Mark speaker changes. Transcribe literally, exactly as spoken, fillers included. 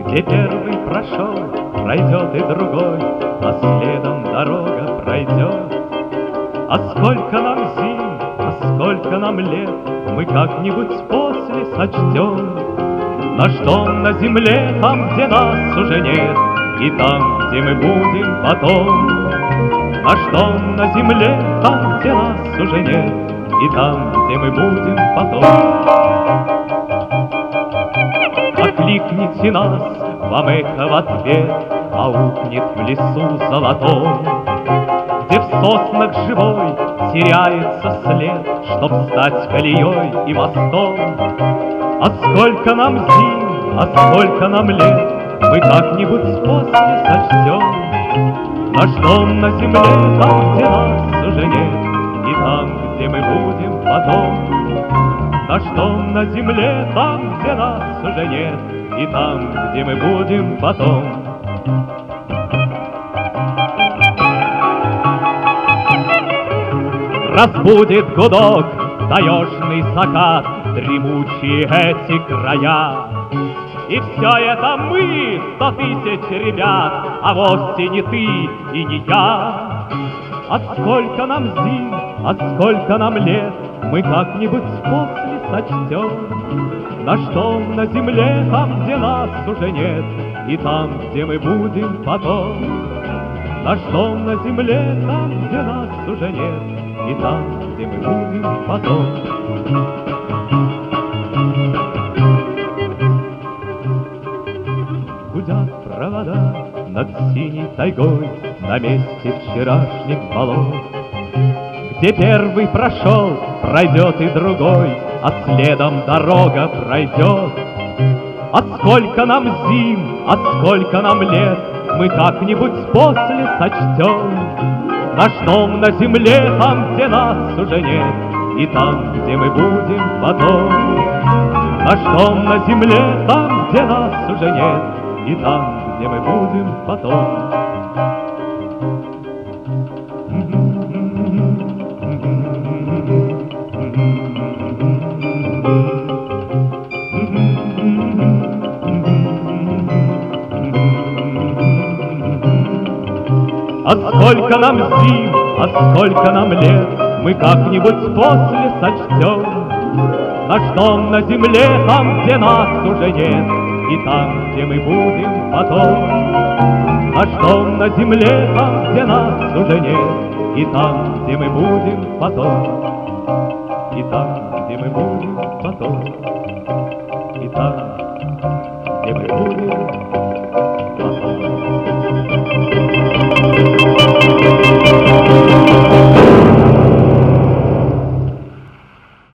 Speaker 1: Где первый прошел, пройдет и другой, а следом дорога пройдет. А сколько нам зим, а сколько нам лет, мы как-нибудь после сочтем. Наш дом на земле, там, где нас уже нет, и там, где мы будем потом. Наш дом на земле, там, где нас уже нет, и там, где мы будем потом. Окликните нас, вам эхо в ответ аукнет в лесу золотом, где в соснах живой теряется след, чтоб стать колеей и мостом. А сколько нам зим, а сколько нам лет, мы как-нибудь после сочтем. Наш дом на земле, там, где нас уже нет, и там, где мы будем потом. Наш дом на земле, там, где нас уже нет, и там, где мы будем потом. Разбудит гудок, таежный закат, дремучие эти края. И все это мы, сто тысяч ребят, а вовсе не ты и не я. А сколько нам зим, а сколько нам лет, мы как-нибудь после сочтем. Наш дом на земле, там, где нас уже нет, и там, где мы будем потом. Наш дом на земле, там, где нас уже нет, и там, где мы будем потом. Гудят провода над синей тайгой на месте вчерашних болот. Где первый прошел, пройдет и другой, а следом дорога пройдет. А сколько нам зим, а сколько нам лет, мы как-нибудь после сочтем. Наш дом на земле, там, где нас уже нет, и там, где мы будем потом. Наш дом на земле, там, где нас уже нет, и там, где мы будем потом. А сколько нам зим, а сколько нам лет, мы как-нибудь после сочтем. Наш дом на земле, там, где нас уже нет, и там, где мы будем потом. Наш дом на земле, там, где нас уже нет, и там, где мы будем потом. И там, где мы будем потом.